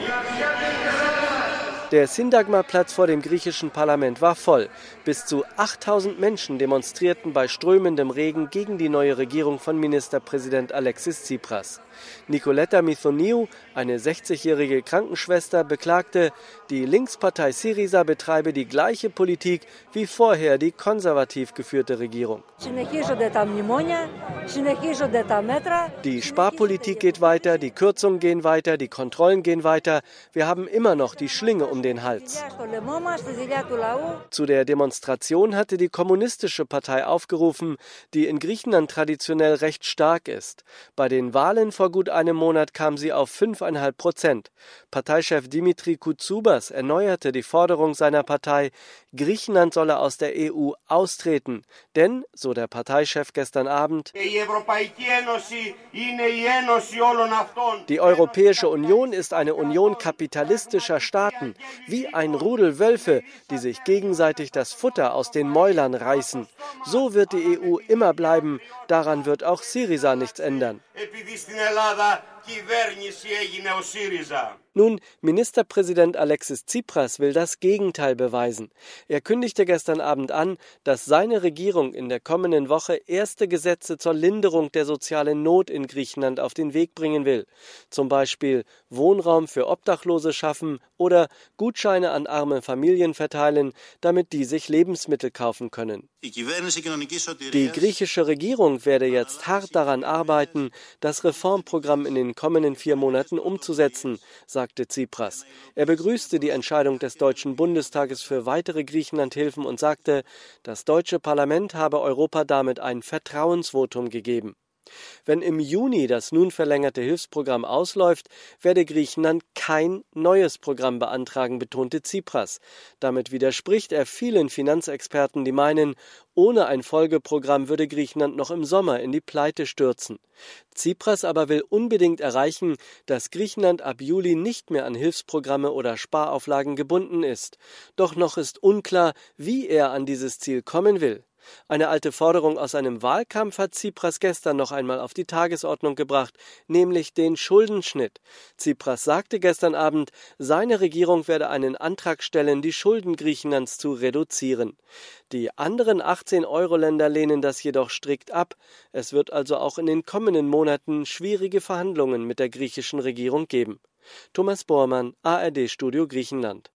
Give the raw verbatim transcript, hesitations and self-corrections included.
Der Syntagma-Platz vor dem griechischen Parlament war voll. Bis zu achttausend Menschen demonstrierten bei strömendem Regen gegen die neue Regierung von Ministerpräsident Alexis Tsipras. Nikoleta Mithoniou, eine sechzigjährige Krankenschwester, beklagte, die Linkspartei Syriza betreibe die gleiche Politik wie vorher die konservativ geführte Regierung. Die Sparpolitik geht weiter, die Kürzungen gehen weiter, die Kontrollen gehen weiter. Wir haben immer noch die Schlinge um den Hals. Zu der Demonstration hatte die Kommunistische Partei aufgerufen, die in Griechenland traditionell recht stark ist. Bei den Wahlen vor gut einem Monat kam sie auf fünf Komma fünf Prozent. Parteichef Dimitri Koutsoupas erneuerte die Forderung seiner Partei, Griechenland solle aus der E U austreten. Denn, so der Parteichef gestern Abend, die Europäische Union ist eine Union kapitalistischer Staaten, wie ein Rudel Wölfe, die sich gegenseitig das Futter aus den Mäulern reißen. So wird die E U immer bleiben, daran wird auch Syriza nichts ändern. Nun, Ministerpräsident Alexis Tsipras will das Gegenteil beweisen. Er kündigte gestern Abend an, dass seine Regierung in der kommenden Woche erste Gesetze zur Linderung der sozialen Not in Griechenland auf den Weg bringen will. Zum Beispiel Wohnraum für Obdachlose schaffen oder Gutscheine an arme Familien verteilen, damit die sich Lebensmittel kaufen können. Die griechische Regierung werde jetzt hart daran arbeiten, das Reformprogramm in den kommenden vier Monaten umzusetzen, sagte Tsipras. Er begrüßte die Entscheidung des Deutschen Bundestages für weitere Griechenlandhilfen und sagte, das deutsche Parlament habe Europa damit ein Vertrauensvotum gegeben. Wenn im Juni das nun verlängerte Hilfsprogramm ausläuft, werde Griechenland kein neues Programm beantragen, betonte Tsipras. Damit widerspricht er vielen Finanzexperten, die meinen, ohne ein Folgeprogramm würde Griechenland noch im Sommer in die Pleite stürzen. Tsipras aber will unbedingt erreichen, dass Griechenland ab Juli nicht mehr an Hilfsprogramme oder Sparauflagen gebunden ist. Doch noch ist unklar, wie er an dieses Ziel kommen will. Eine alte Forderung aus einem Wahlkampf hat Tsipras gestern noch einmal auf die Tagesordnung gebracht, nämlich den Schuldenschnitt. Tsipras sagte gestern Abend, seine Regierung werde einen Antrag stellen, die Schulden Griechenlands zu reduzieren. Die anderen achtzehn Euro-Länder lehnen das jedoch strikt ab. Es wird also auch in den kommenden Monaten schwierige Verhandlungen mit der griechischen Regierung geben. Thomas Bormann, A R D Studio Griechenland.